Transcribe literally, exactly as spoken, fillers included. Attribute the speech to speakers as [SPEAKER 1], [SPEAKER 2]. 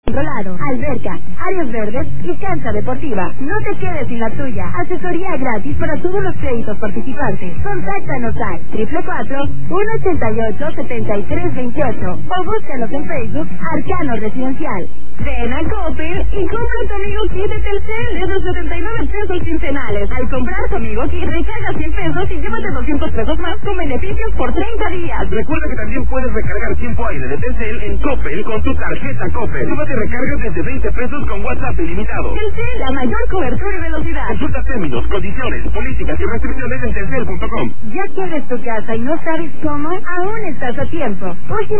[SPEAKER 1] controlado, alberca, áreas verdes y cancha deportiva. No te quedes sin la tuya. Asesoría gratis para todos los créditos participantes. Contáctanos al triple cuatro, uno ochenta y ocho, setenta y tres veintiocho o búscanos en Facebook Arcano Residencial. Ven a Coppel y compra tu amigo kit de Telcel desde setenta y nueve pesos quincenales. Al comprar tu amigo kit, recarga cien pesos y llévate doscientos pesos más con beneficios por treinta días.
[SPEAKER 2] Recuerda que también puedes recargar tiempo aire de Telcel en Coppel con tu tarjeta Coppel. Llévate recargas desde veinte pesos con WhatsApp ilimitado.
[SPEAKER 1] Telcel, la mayor cobertura y velocidad.
[SPEAKER 2] Consulta términos, condiciones, políticas y restricciones en telcel punto com.
[SPEAKER 1] ¿Ya quieres tu casa y no sabes cómo? Aún estás a tiempo. Hoy